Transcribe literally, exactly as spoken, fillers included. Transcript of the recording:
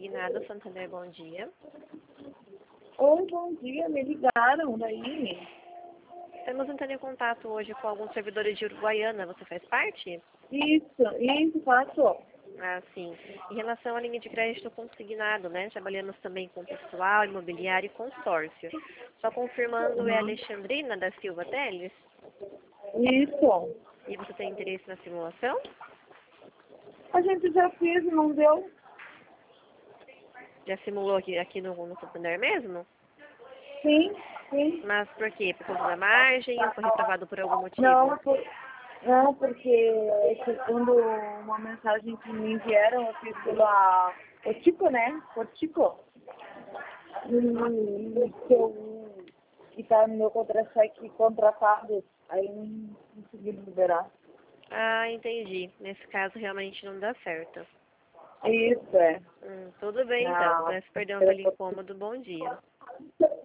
consignado, Santander, bom dia. Oi, bom dia, me ligaram daí. Estamos entrando em contato hoje com alguns servidores de Uruguaiana, você faz parte? Isso, isso, faço. Ah, sim. Em relação à linha de crédito consignado, né? Trabalhamos também com pessoal, imobiliário e consórcio. Só confirmando, é Uhum. Alexandrina da Silva Teles? Isso. E você tem interesse na simulação? A gente já fez, não deu? Já simulou aqui, aqui no, no Santander mesmo? Sim, sim. Mas por quê? Por conta da margem ou foi reprovado por algum motivo? Não, por, não, porque segundo uma mensagem que me enviaram, eu fiz pela Portico, né? Portico. E que eu que tá no meu contra-cheque contratado, aí não conseguiram liberar. Ah, entendi. Nesse caso realmente não dá certo. Isso, é. Hum, tudo bem então. Ah, Peço perdão pelo incômodo. Bom dia.